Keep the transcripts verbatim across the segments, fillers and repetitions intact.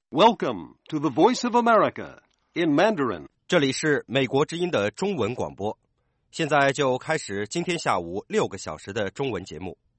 Welcome to the Voice of America in Mandarin. 这里是美国之音的中文广播，现在就开始今天下午六个小时的中文节目。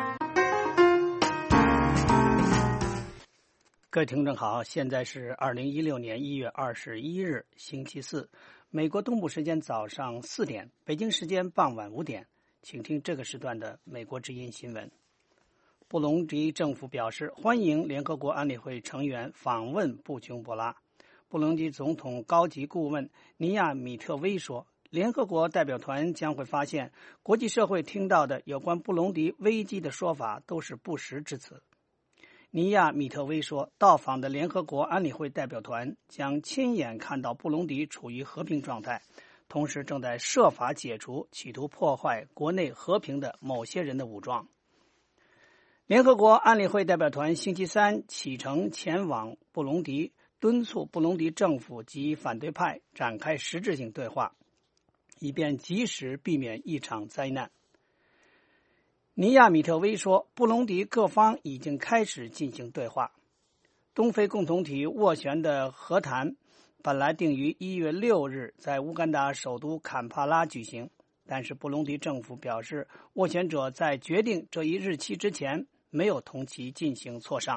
各位听众好，现在是二零一六年一月二十一日星期四，美国东部时间早上四点，北京时间傍晚五点，请听这个时段的美国之音新闻。布隆迪政府表示欢迎联合国安理会成员访问布琼博拉。布隆迪总统高级顾问尼亚米特威说，联合国代表团将会发现国际社会听到的有关布隆迪危机的说法都是不实之词。尼亚米特威说，到访的联合国安理会代表团将亲眼看到布隆迪处于和平状态，同时正在设法解除企图破坏国内和平的某些人的武装。联合国安理会代表团星期三启程前往布隆迪，敦促布隆迪政府及反对派展开实质性对话，以便及时避免一场灾难。尼亚米特威说，布隆迪各方已经开始进行对话。东非共同体斡旋的和谈本来定于一月六日在乌干达首都坎帕拉举行，但是布隆迪政府表示，斡旋者在决定这一日期之前没有同其进行磋商。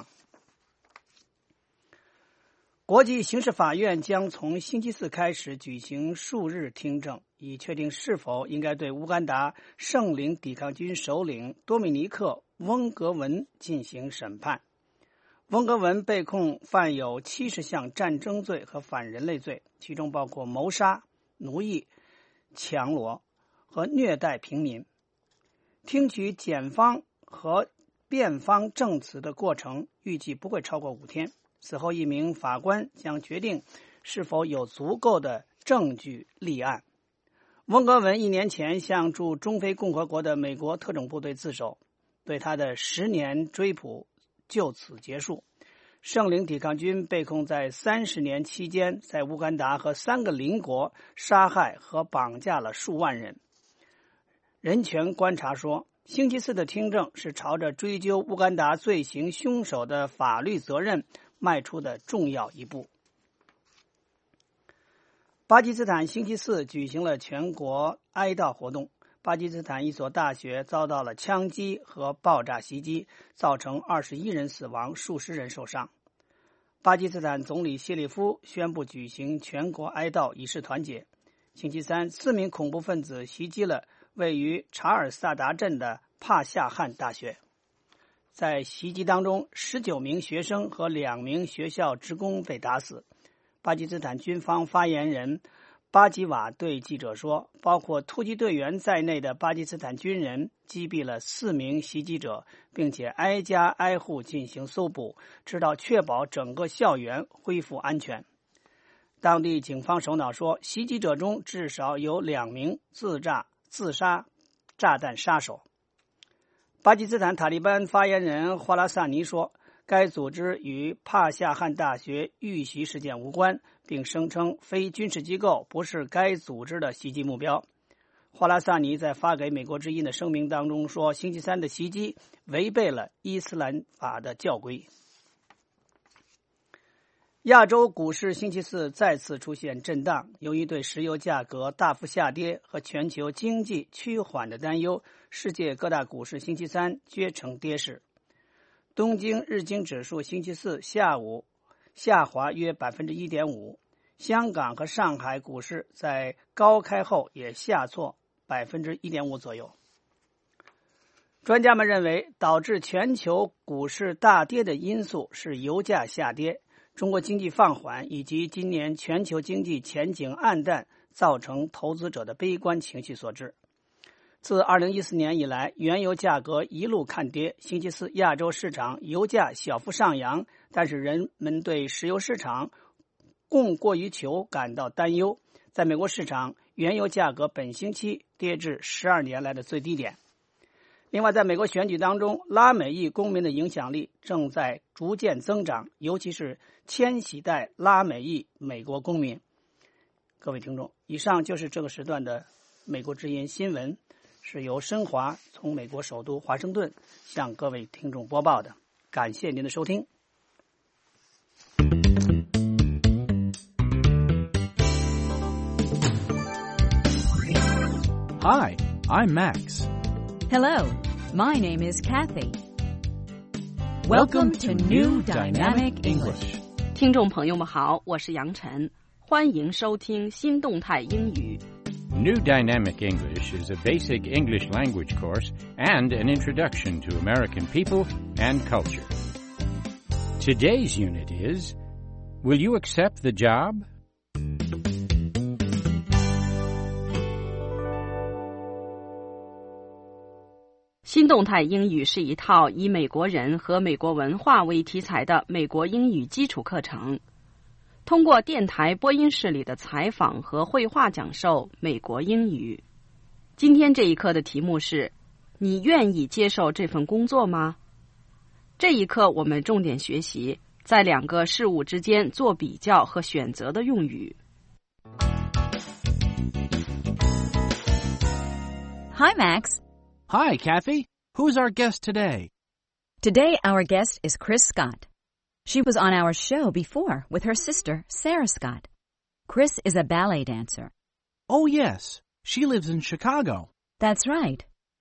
国际刑事法院将从星期四开始举行数日听证，以确定是否应该对乌干达圣灵抵抗军首领多米尼克·翁格文进行审判。翁格文被控犯有七十项战争罪和反人类罪，其中包括谋杀、奴役、抢夺和虐待平民。听取检方和辩方证词的过程预计不会超过五天，此后一名法官将决定是否有足够的证据立案。翁格文一年前向驻中非共和国的美国特种部队自首，对他的十年追捕就此结束。圣灵抵抗军被控在三十年期间在乌干达和三个邻国杀害和绑架了数万人。人权观察说，星期四的听证是朝着追究乌干达罪行凶手的法律责任迈出的重要一步。巴基斯坦星期四举行了全国哀悼活动。巴基斯坦一所大学遭到了枪击和爆炸袭击，造成二十一人死亡，数十人受伤。巴基斯坦总理谢里夫宣布举行全国哀悼以示团结。星期三，四名恐怖分子袭击了位于查尔萨达镇的帕夏汉大学。在袭击当中，十九名学生和两名学校职工被打死。巴基斯坦军方发言人巴吉瓦对记者说，包括突击队员在内的巴基斯坦军人击毙了四名袭击者，并且挨家挨户进行搜捕，直到确保整个校园恢复安全。当地警方首脑说，袭击者中至少有两名自炸自杀炸弹杀手。巴基斯坦塔利班发言人华拉萨尼说，该组织与帕夏汉大学遇袭事件无关，并声称非军事机构不是该组织的袭击目标。华拉萨尼在发给美国之音的声明当中说，星期三的袭击违背了伊斯兰法的教规。亚洲股市星期四再次出现震荡，由于对石油价格大幅下跌和全球经济趋缓的担忧，世界各大股市星期三皆呈跌势。东京日经指数星期四下午下滑约 百分之一点五， 香港和上海股市在高开后也下挫 百分之一点五 左右。专家们认为，导致全球股市大跌的因素是油价下跌、中国经济放缓以及今年全球经济前景暗淡造成投资者的悲观情绪所致。自二零一四年以来，原油价格一路看跌，星期四亚洲市场油价小幅上扬，但是人们对石油市场供过于求感到担忧。在美国市场，原油价格本星期跌至十二年来的最低点。另外，在美国选举当中，拉美裔公民的影响力正在逐渐增长，尤其是千禧代拉美裔美国公民。各位听众，以上就是这个时段的美国之音新闻，是由申华从美国首都华盛顿向各位听众播报的。感谢您的收听。 Hi, I'm Max. Hello, my name is Kathy. Welcome to New Dynamic English. 听众朋友们好，我是杨晨，欢迎收听新动态英语。 New Dynamic English is a basic English language course and an introduction to American people and culture. Today's unit is, Will you accept the job? 新动态英语是一套以美国人和美国文化为题材的美国英语基础课程。通过电台播音室里的采访和绘画讲授美国英语。今天这一课的题目是：你愿意接受这份工作吗？这一课我们重点学习在两个事物之间做比较和选择的用语。 Hi, Max. Hi, Kathy. Who's our guest today? Today our guest is Chris Scott.She was on our show before with her sister, Sarah Scott. Chris is a ballet dancer. Oh, yes. She lives in Chicago. That's right.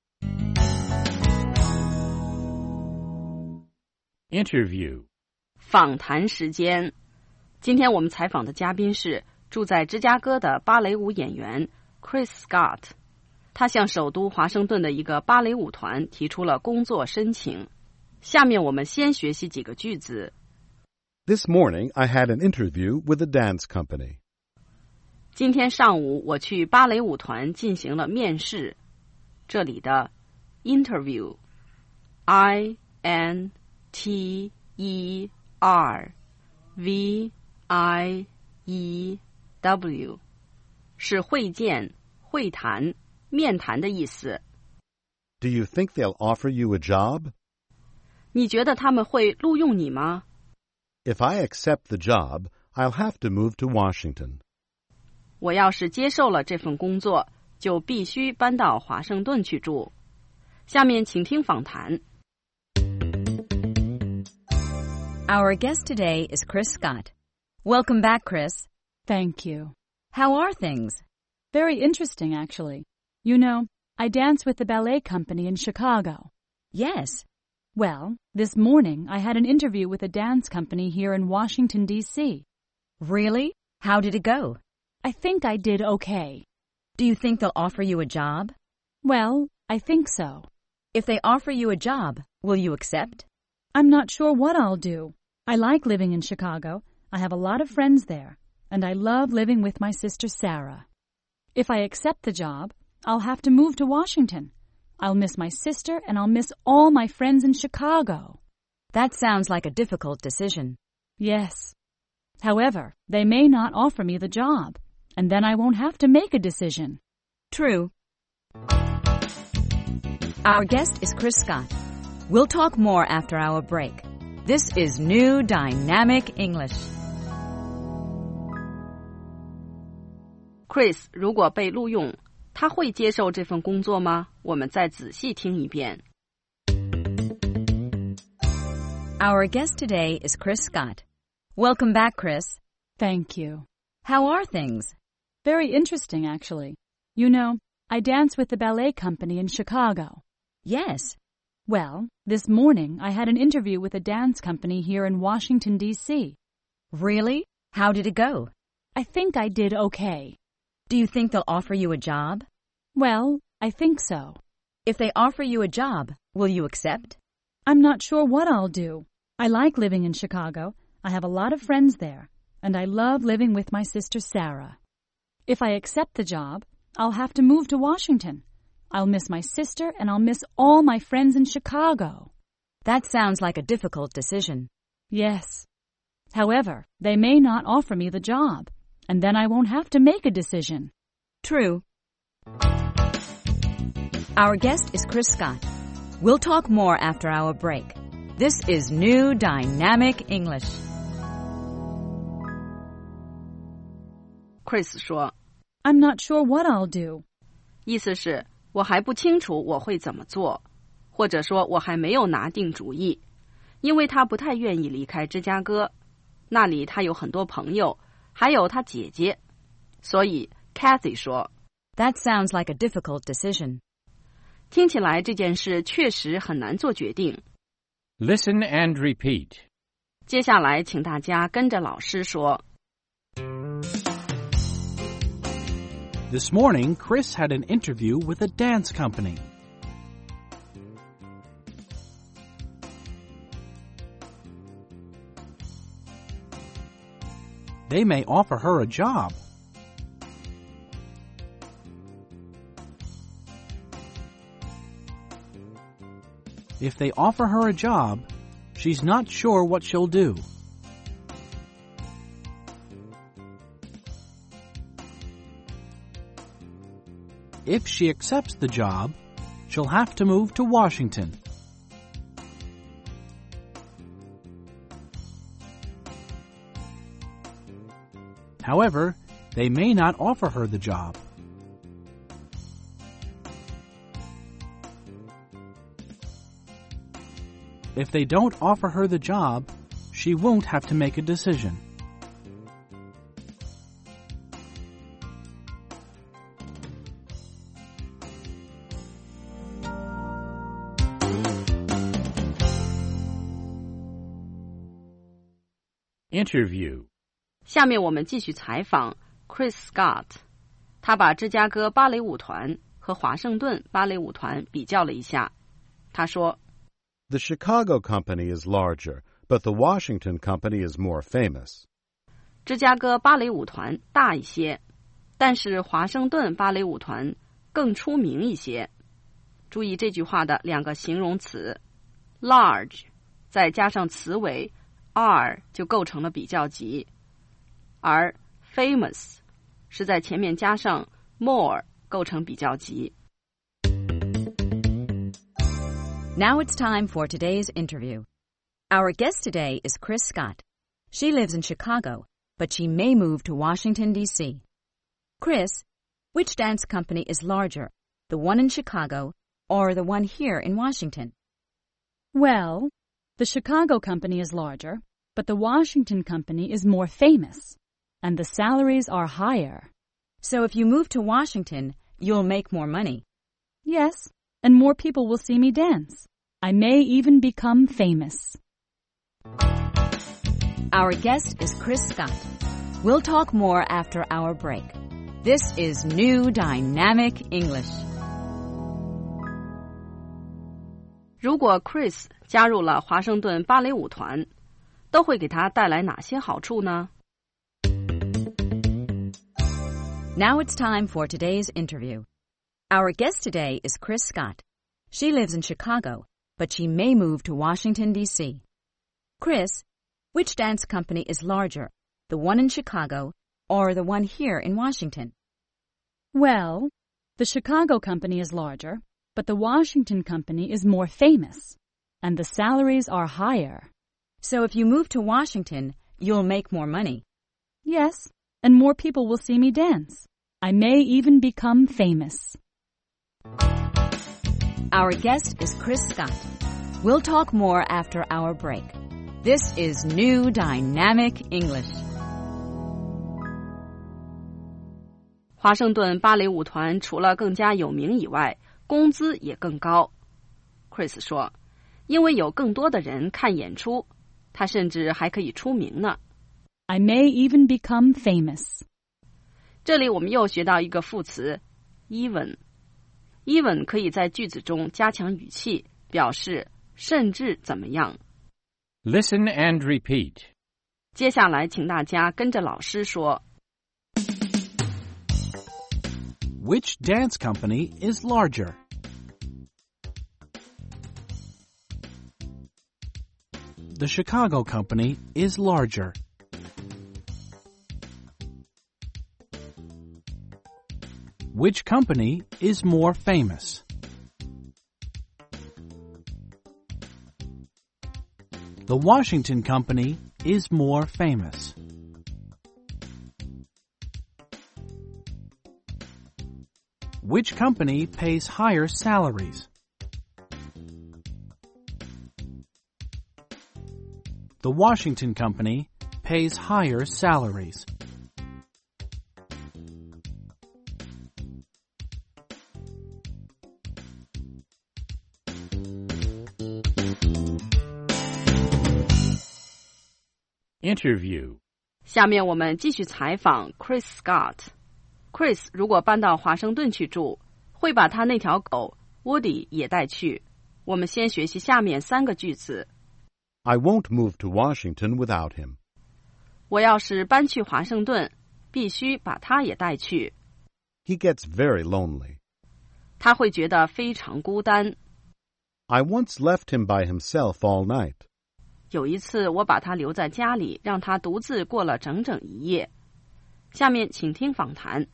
Interview. 访谈时间。今天我们采访的嘉宾是住在芝加哥的芭蕾舞演员 Chris Scott。他向首都华盛顿的一个芭蕾舞团提出了工作申请。下面我们先学习几个句子。 This morning, I had an interview with a dance company. 今天上午我去芭蕾舞团进行了面试。这里的 interview I N T E R V I E W 是会见、会谈、面谈的意思。 Do you think they'll offer you a job? 你觉得他们会录用你吗 If I accept the job, I'll have to move to Washington. 我要是接受了这份工作，就必须搬到华盛顿去住。下面请听访谈。 Our guest today is Chris Scott. Welcome back, Chris. Thank you. How are things? Very interesting, actually. You know, I dance with the ballet company in Chicago. Yes.Well, this morning I had an interview with a dance company here in Washington, D C Really? How did it go? I think I did okay. Do you think they'll offer you a job? Well, I think so. If they offer you a job, will you accept? I'm not sure what I'll do. I like living in Chicago. I have a lot of friends there, and I love living with my sister Sarah. If I accept the job, I'll have to move to Washington.I'll miss my sister, and I'll miss all my friends in Chicago. That sounds like a difficult decision. Yes. However, they may not offer me the job, and then I won't have to make a decision. True. Our guest is Chris Scott. We'll talk more after our break. This is New Dynamic English. Chris 如果被录用他会接受这份工作吗？我们再仔细听一遍。 Our guest today is Chris Scott. Welcome back, Chris. Thank you. How are things? Very interesting, actually. You know, I dance with the ballet company in Chicago. Yes. Well, this morning I had an interview with a dance company here in Washington, D C Really? How did it go? I think I did okay.Do you think they'll offer you a job? Well, I think so. If they offer you a job, will you accept? I'm not sure what I'll do. I like living in Chicago. I have a lot of friends there, and I love living with my sister Sarah. If I accept the job, I'll have to move to Washington. I'll miss my sister, and I'll miss all my friends in Chicago. That sounds like a difficult decision. Yes. However, they may not offer me the job.And then I won't have to make a decision. True. Our guest is Chris Scott. We'll talk more after our break. This is New Dynamic English. Chris 说 I'm not sure what I'll do. 意思是我还不清楚我会怎么做，或者说我还没有拿定主意，因为他不太愿意离开芝加哥，那里他有很多朋友还有他姐姐，所以 Kathy 说 That sounds like a difficult decision. 听起来这件事确实很难做决定。 Listen and repeat. 接下来请大家跟着老师说。 This morning, Chris had an interview with a dance company. They may offer her a job. If they offer her a job, she's not sure what she'll do. If she accepts the job, she'll have to move to Washington. However, they may not offer her the job. If they don't offer her the job, she won't have to make a decision. Interview. 下面我们继续采访 Chris Scott。他把芝加哥芭蕾舞团和华盛顿芭蕾舞团比较了一下。他说 The Chicago company is larger, but the Washington company is more famous. 芝加哥芭蕾舞团大一些，但是华盛顿芭蕾舞团更出名一些。注意这句话的两个形容词 large 再加上词尾 are 就构成了比较级，而 famous 是在前面加上 more 构成比较级。 Now it's time for today's interview. Our guest today is Chris Scott. She lives in Chicago, but she may move to Washington, D C Chris, which dance company is larger, the one in Chicago or the one here in Washington? Well, the Chicago company is larger, but the Washington company is more famous, and the salaries are higher. So if you move to Washington, you'll make more money. Yes, and more people will see me dance. I may even become famous. Our guest is Chris Scott. We'll talk more after our break. This is New Dynamic English. 如果 Chris 加入了华盛顿芭蕾舞团，都会给他带来哪些好处呢？ Now it's time for today's interview. Our guest today is Chris Scott. She lives in Chicago, but she may move to Washington, D C Chris, which dance company is larger, the one in Chicago or the one here in Washington? Well, the Chicago company is larger, but the Washington company is more famous, and the salaries are higher. So if you move to Washington, you'll make more money. Yes, and more people will see me dance. I may even become famous. Our guest is Chris Scott. We'll talk more after our break. This is New Dynamic English. 华盛顿芭蕾舞团除了更加有名以外，工资也更高。Chris 说，因为有更多的人看演出，他甚至还可以出名呢。 I may even become famous. 这里我们又学到一个副词 even。even 可以在句子中加强语气，表示甚至怎么样。 Listen and repeat. 接下来请大家跟着老师说。 Which dance company is larger? The Chicago company is larger. Which company is more famous? The Washington company is more famous. Which company pays higher salaries? The Washington company pays higher salaries. Interview. 下面我们继续采访 Chris Scott。Chris 如果搬到华盛顿去住，会把他那条狗 Woody 也带去。我们先学习下面三个句子。 I won't move to Washington without him. 我要是搬去华盛顿，必须把他也带去。 He gets very lonely. 他会觉得非常孤单。 I once left him by himself all night. 有一次我把他留在家里，让他独自过了整整一夜。下面请听访谈。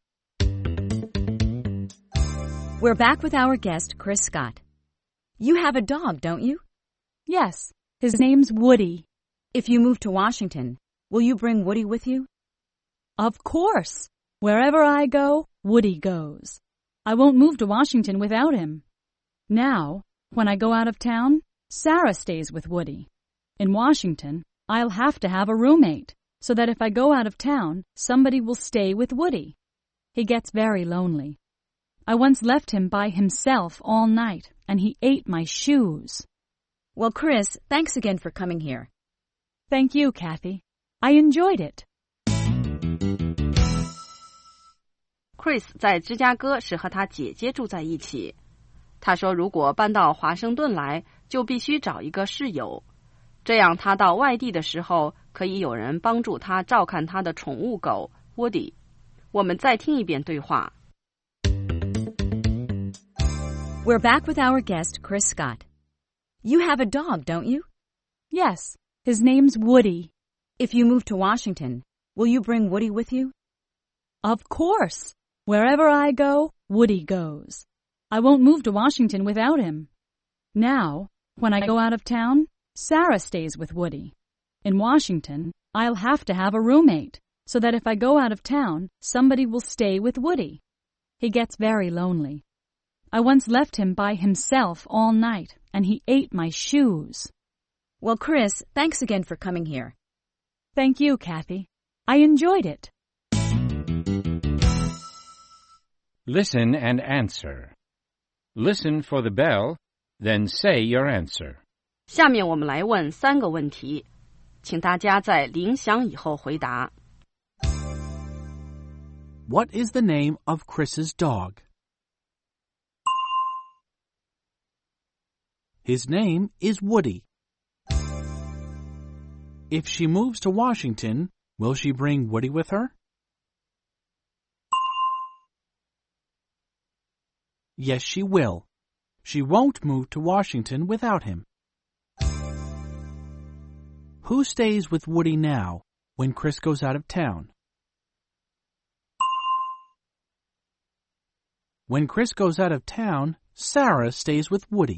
We're back with our guest, Chris Scott. You have a dog, don't you? Yes, his name's Woody. If you move to Washington, will you bring Woody with you? Of course. Wherever I go, Woody goes. I won't move to Washington without him. Now, when I go out of town, Sarah stays with Woody. In Washington, I'll have to have a roommate, so that if I go out of town, somebody will stay with Woody. He gets very lonely. I once left him by himself all night, and he ate my shoes. Well, Chris, thanks again for coming here. Thank you, Kathy. I enjoyed it. Chris 在芝加哥是和他姐姐住在一起。他说如果搬到华盛顿来，就必须找一个室友，这样他到外地的时候可以有人帮助他照看他的宠物狗 Woody。我们再听一遍对话。 We're back with our guest, Chris Scott. You have a dog, don't you? Yes, his name's Woody. If you move to Washington, will you bring Woody with you? Of course. Wherever I go, Woody goes. I won't move to Washington without him. Now, when I go out of town, Sarah stays with Woody. In Washington, I'll have to have a roommate, so that if I go out of town, somebody will stay with Woody. He gets very lonely. I once left him by himself all night, and he ate my shoes. Well, Chris, thanks again for coming here. Thank you, Kathy. I enjoyed it. Listen and answer. Listen for the bell, then say your answer. 下面我们来问三个问题，请大家在铃响以后回答。 What is the name of Chris's dog? His name is Woody. If she moves to Washington, will she bring Woody with her? Yes, she will. She won't move to Washington without him. Who stays with Woody now when Chris goes out of town? When Chris goes out of town, Sarah stays with Woody.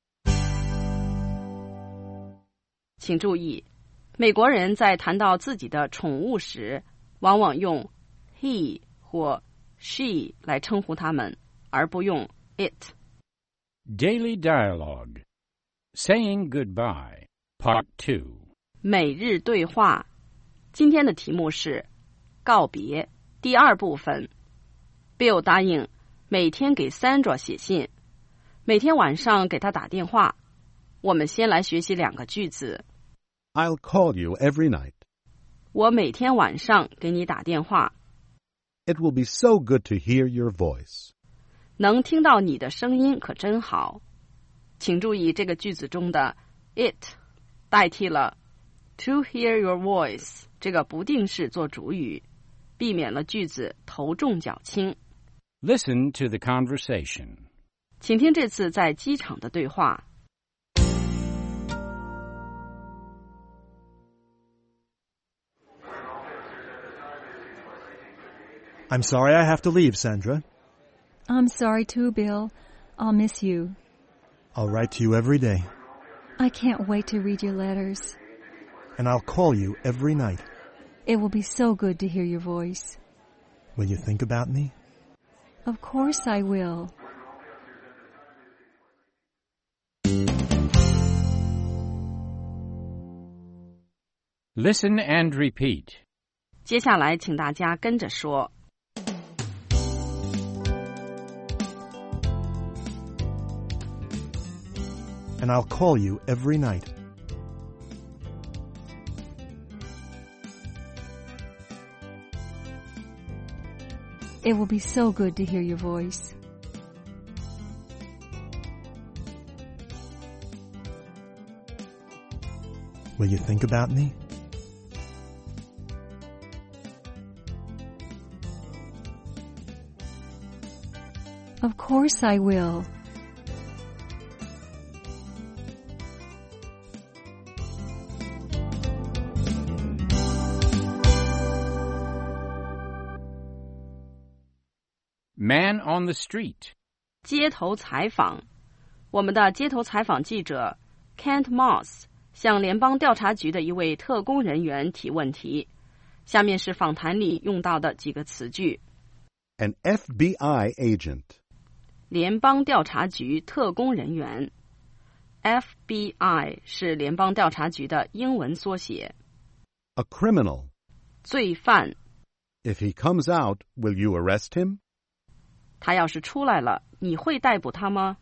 请注意，美国人在谈到自己的宠物时，往往用 he 或 she 来称呼他们，而不用 it. Daily Dialogue. Saying Goodbye, Part two. 每日对话。今天的题目是告别第二部分。Bill 答应每天给 Sandra 写信，每天晚上给她打电话。我们先来学习两个句子。 I'll call you every night. 我每天晚上给你打电话。 It will be so good to hear your voice. 能听到你的声音可真好。请注意这个句子中的 it 代替了 to hear your voice 这个不定式做主语，避免了句子头重脚轻。 Listen to the conversation. 请听这次在机场的对话。 I'm sorry I have to leave, Sandra. I'm sorry too, Bill. I'll miss you. I'll write to you every day. I can't wait to read your letters. And I'll call you every night. It will be so good to hear your voice. Will you think about me? Of course I will. Listen and repeat. 接下来请大家跟着说。 And I'll call you every night. It will be so good to hear your voice. Will you think about me? Of course I will. Man on the street. 街头采访。我们的街头采访记者 Kent Moss 向联邦调查局的一位特工人员提问题。下面是访谈里用到的几个词句。 An F B I agent. 联邦调查局特工人员。F B I 是联邦调查局的英文缩写。 A criminal. 罪犯。 If he comes out, will you arrest him? 他要是出来了，你会逮捕他吗？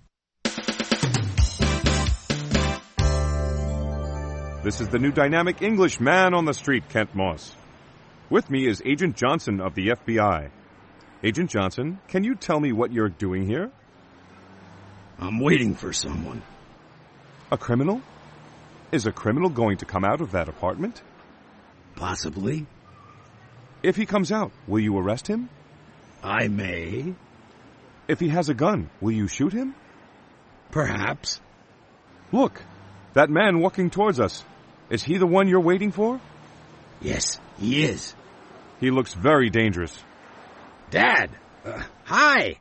This is the new dynamic English man on the street, Kent Moss. With me is Agent Johnson of the F B I. Agent Johnson, can you tell me what you're doing here? I'm waiting for someone. A criminal? Is a criminal going to come out of that apartment? Possibly. If he comes out, will you arrest him? I may. If he has a gun, will you shoot him? Perhaps. Look, that man walking towards us. Is he the one you're waiting for? Yes, he is. He looks very dangerous. Dad! Uh, hi!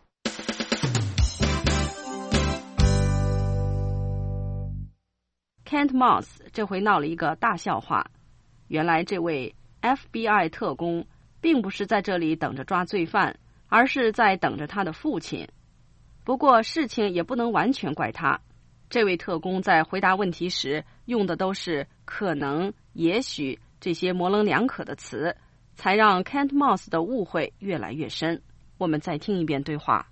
Kent Moss 这回闹了一个大笑话。原来这位 F B I 特工并不是在这里等着抓罪犯，而是在等着他的父亲。不过事情也不能完全怪他。这位特工在回答问题时用的都是可能、也许这些模棱两可的词，才让 Kent Moss 的误会越来越深。我们再听一遍对话。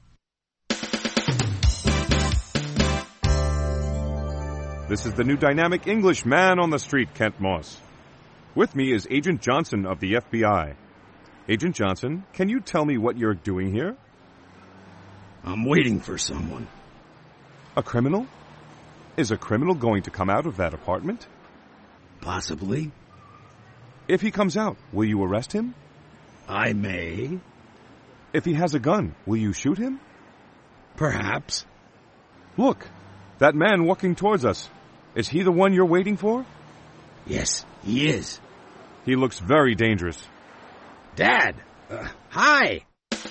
This is the new dynamic English man on the street, Kent Moss. With me is Agent Johnson of the F B I. Agent Johnson, can you tell me what you're doing here? I'm waiting for someone. A criminal? Is a criminal going to come out of that apartment? Possibly. If he comes out, will you arrest him? I may. If he has a gun, will you shoot him? Perhaps. Look, that man walking towards us. Is he the one you're waiting for? Yes, he is. He looks very dangerous. Dad! Uh, hi!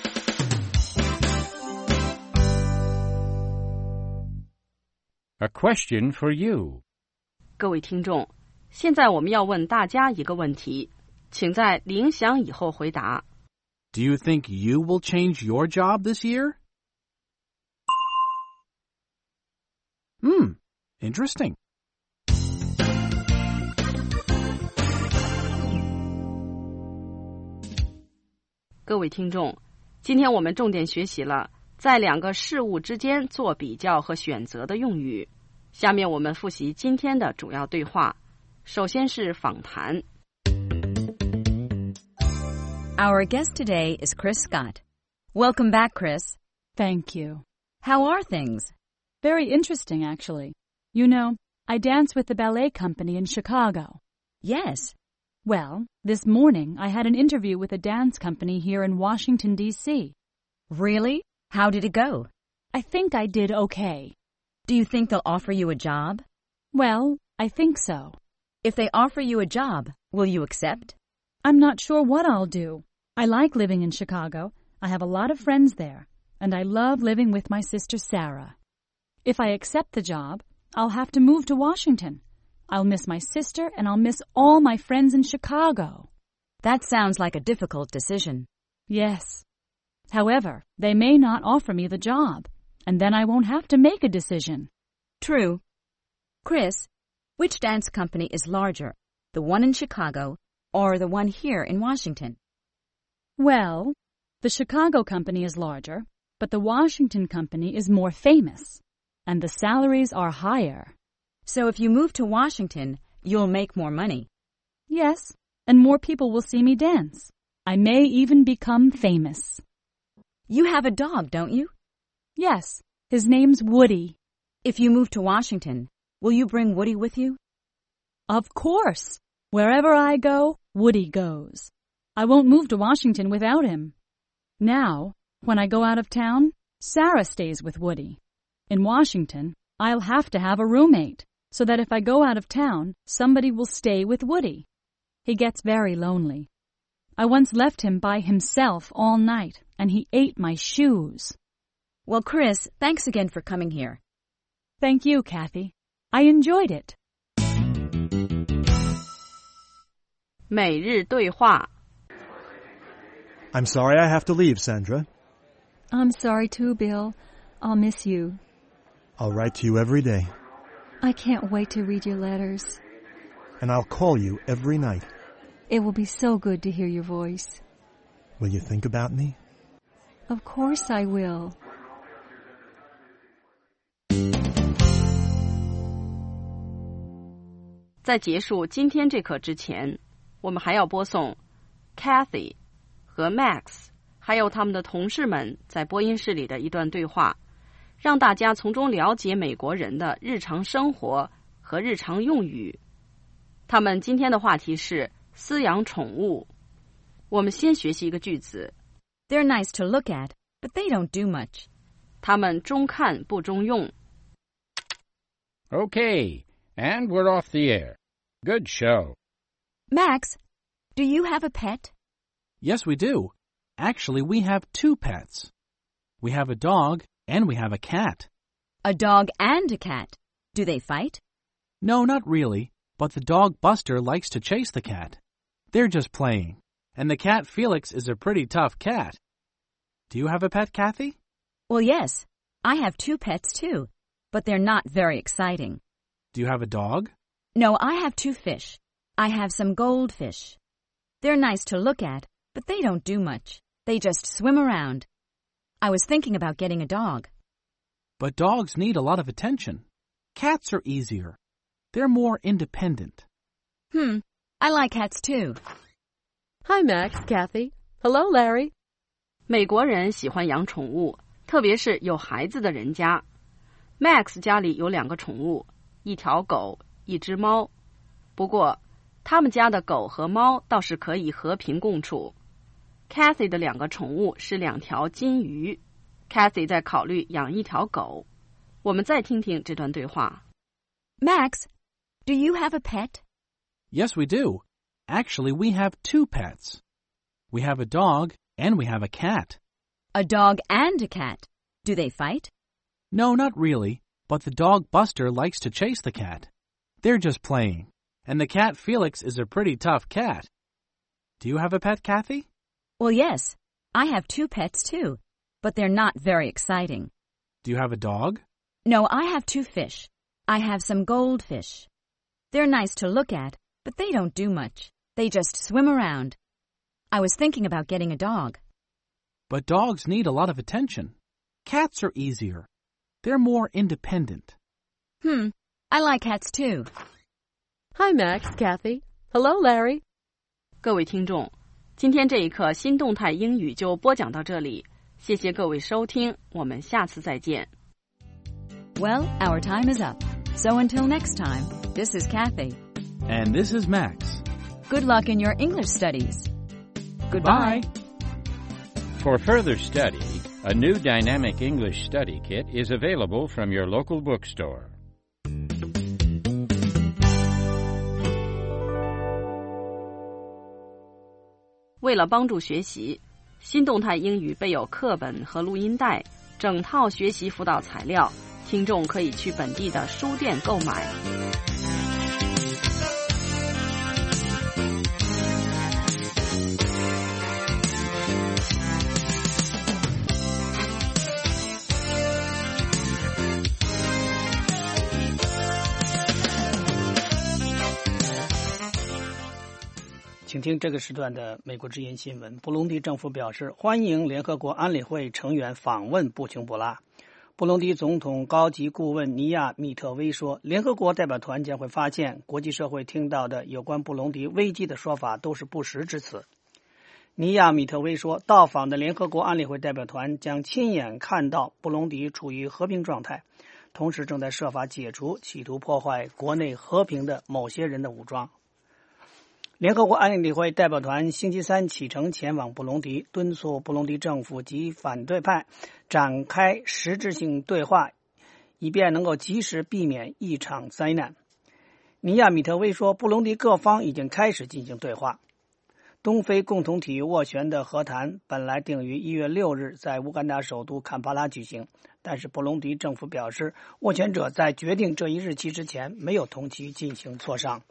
A question for you. 各位听众，现在我们要问大家一个问题，请在铃响以后回答。 Do you think you will change your job this year? Hmm, interesting. 各位听众，今天我们重点学习了在两个事物之间做比较和选择的用语。下面我们复习今天的主要对话。首先是访谈。 Our guest today is Chris Scott. Welcome back, Chris. Thank you. How are things? Very interesting, actually. You know, I dance with the ballet company in Chicago. Yes. Well, this morning I had an interview with a dance company here in Washington, D C Really? How did it go? I think I did okay. Do you think they'll offer you a job? Well, I think so. If they offer you a job, will you accept? I'm not sure what I'll do. I like living in Chicago. I have a lot of friends there, and I love living with my sister Sarah. If I accept the job, I'll have to move to Washington. I'll miss my sister, and I'll miss all my friends in Chicago. That sounds like a difficult decision. Yes. However, they may not offer me the job, and then I won't have to make a decision. True. Chris, which dance company is larger, the one in Chicago or the one here in Washington? Well, the Chicago company is larger, but the Washington company is more famous, and the salaries are higher. So if you move to Washington, you'll make more money. Yes, and more people will see me dance. I may even become famous. You have a dog, don't you? Yes, his name's Woody. If you move to Washington, will you bring Woody with you? Of course. Wherever I go, Woody goes. I won't move to Washington without him. Now, when I go out of town, Sarah stays with Woody. In Washington, I'll have to have a roommate, so that if I go out of town, somebody will stay with Woody. He gets very lonely. I once left him by himself all night, and he ate my shoes. Well, Chris, thanks again for coming here. Thank you, Kathy. I enjoyed it. 每日对话 I'm sorry I have to leave, Sandra. I'm sorry too, Bill. I'll miss you. I'll write to you every day. I can't wait to read your letters. And I'll call you every night. It will be so good to hear your voice. Will you think about me? Of course I will. 在结束今天这课之前，我们还要播送 Kathy 和 Max 还有他们的同事们在播音室里的一段对话，让大家从中了解美国人的日常生活和日常用语。他们今天的话题是饲养宠物。我们先学习一个句子 They're nice to look at, but they don't do much. 他们中看不中用。 Okay, and we're off the air. Good show. Max, do you have a pet? Yes, we do. Actually, we have two pets. We have a dog and we have a cat. A dog and a cat. Do they fight? No, not really, but the dog Buster likes to chase the cat. They're just playing. And the cat Felix is a pretty tough cat. Do you have a pet, Kathy? Well, yes. I have two pets, too, but they're not very exciting. Do you have a dog? No, I have two fish. I have some goldfish. They're nice to look at, but they don't do much. They just swim around. I was thinking about getting a dog. But dogs need a lot of attention. Cats are easier. They're more independent. Hmm, I like cats too. Hi, Max, Kathy. Hello, Larry. 美国人喜欢养宠物，特别是有孩子的人家。Max 家里有两个宠物，一条狗，一只猫。不过，他们家的狗和猫倒是可以和平共处。Kathy 的两个宠物是两条金鱼。Kathy 在考虑养一条狗。我们再听听这段对话。 Max, do you have a pet? Yes, we do. Actually, we have two pets. We have a dog and we have a cat. A dog and a cat. Do they fight? No, not really, but the dog Buster likes to chase the cat. They're just playing. And the cat Felix is a pretty tough cat. Do you have a pet, Kathy? Well, yes. I have two pets, too, but they're not very exciting. Do you have a dog? No, I have two fish. I have some goldfish. They're nice to look at, but they don't do much. They just swim around. I was thinking about getting a dog. But dogs need a lot of attention. Cats are easier. They're more independent. Hmm, I like cats too. Hi, Max, Kathy. Hello, Larry. 各位听众，今天这一课新动态英语就播讲到这里，谢谢各位收听，我们下次再见。 Well, our time is up. So until next time, this is Kathy. And this is Max. Good luck in your English studies. Goodbye. Bye. For further study, a new dynamic English study kit is available from your local bookstore. 为了帮助学习，新动态英语备有课本和录音带，整套学习辅导材料，听众可以去本地的书店购买。 请听这个时段的美国之音新闻。布隆迪政府表示欢迎联合国安理会成员访问布琼布拉。布隆迪总统高级顾问尼亚密特威说，联合国代表团将会发现国际社会听到的有关布隆迪危机的说法都是不实之词。 尼亚米特威说，到访的联合国安理会代表团将亲眼看到布隆迪处于和平状态，同时正在设法解除企图破坏国内和平的某些人的武装。联合国安理会代表团星期三启程前往布隆迪，敦促布隆迪政府及反对派展开实质性对话，以便能够及时避免一场灾难。尼亚米特威说，布隆迪各方已经开始进行对话。东非共同体斡旋的和谈本来定于一月六日在乌干达首都坎帕拉举行，但是布隆迪政府表示，斡旋者在决定这一日期之前没有同其进行磋商。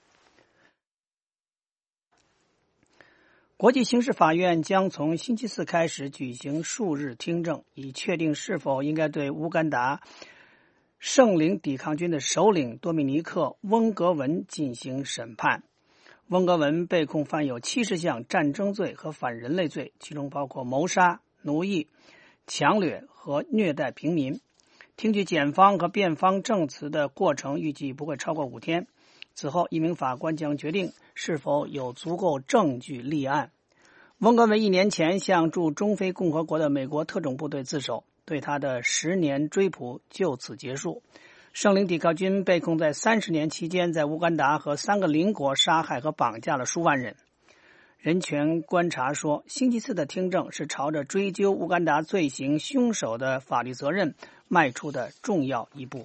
国际刑事法院将从星期四开始举行数日听证，以确定是否应该对乌干达圣灵抵抗军的首领多米尼克·翁格文进行审判。翁格文被控犯有七十项战争罪和反人类罪，其中包括谋杀、奴役、强掠和虐待平民。听取检方和辩方证词的过程预计不会超过五天。此后，一名法官将决定是否有足够证据立案。翁格文一年前向驻中非共和国的美国特种部队自首，对他的十年追捕就此结束。圣灵抵抗军被控在三十年期间在乌干达和三个邻国杀害和绑架了数万人。人权观察说，星期四的听证是朝着追究乌干达罪行凶手的法律责任迈出的重要一步。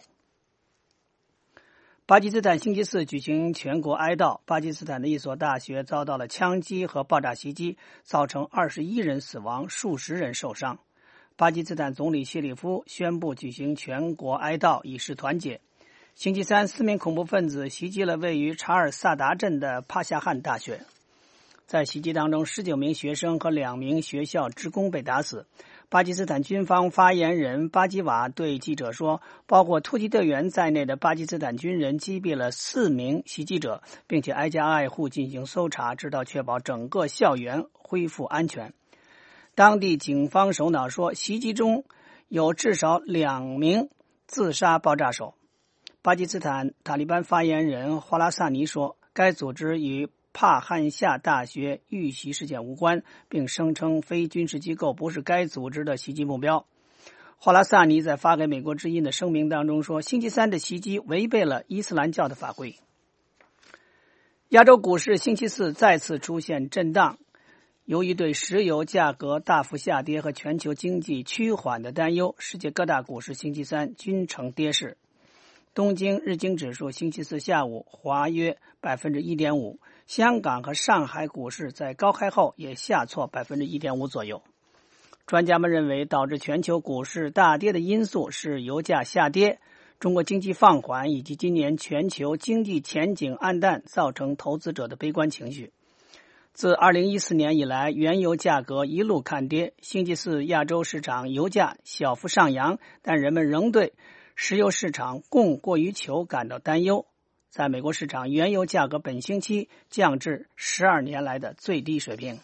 巴基斯坦星期四举行全国哀悼，巴基斯坦的一所大学遭到了枪击和爆炸袭击，造成二十一人死亡，数十人受伤。巴基斯坦总理谢里夫宣布举行全国哀悼，以示团结。星期三，四名恐怖分子袭击了位于查尔萨达镇的帕夏汉大学。在袭击当中，十九名学生和两名学校职工被打死。巴基斯坦军方发言人巴基瓦对记者说，包括突击队员在内的巴基斯坦军人击毙了四名袭击者，并且挨家挨户进行搜查，直到确保整个校园恢复安全。当地警方首脑说，袭击中有至少两名自杀爆炸手。巴基斯坦塔利班发言人华拉萨尼说，该组织与帕汉夏大学遇袭事件无关，并声称非军事机构不是该组织的袭击目标。华拉萨尼在发给美国之音的声明当中说，星期三的袭击违背了伊斯兰教的法规。亚洲股市星期四再次出现震荡，由于对石油价格大幅下跌和全球经济趋缓的担忧，世界各大股市星期三均呈跌势。东京日经指数星期四下午滑约 百分之一点五， 香港和上海股市在高开后也下挫 百分之一点五 左右。专家们认为，导致全球股市大跌的因素是油价下跌、中国经济放缓以及今年全球经济前景暗淡造成投资者的悲观情绪。自二零一四年以来，原油价格一路看跌，星期四亚洲市场油价小幅上扬，但人们仍对石油市场供过于求感到担忧。在美国市场，原油价格本星期降至十二年来的最低水平。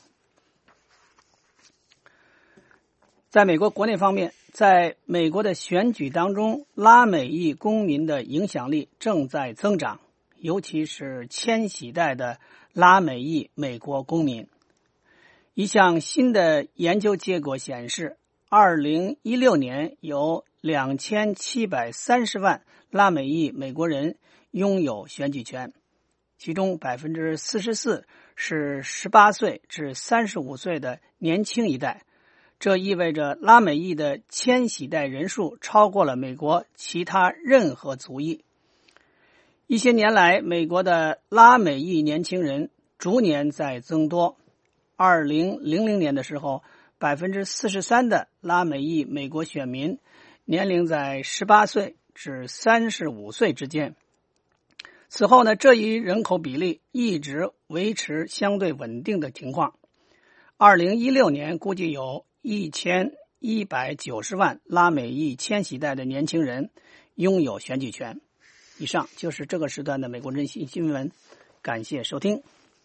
在美国国内方面，在美国的选举当中，拉美裔公民的影响力正在增长，尤其是千禧代的拉美裔美国公民。一项新的研究结果显示，二零一六年有两千七百三十万拉美裔美国人拥有选举权，其中 百分之四十四 是十八岁至三十五岁的年轻一代。这意味着拉美裔的千禧代人数超过了美国其他任何族裔。一些年来，美国的拉美裔年轻人逐年在增多。二零零零年的时候， 百分之四十三 的拉美裔美国选民年龄在十八岁至三十五岁之间。此后呢，这一人口比例一直维持相对稳定的情况。二零一六年估计有一千一百九十万拉美裔千禧代的年轻人拥有选举权。以上就是这个时段的美国之音新闻，感谢收听。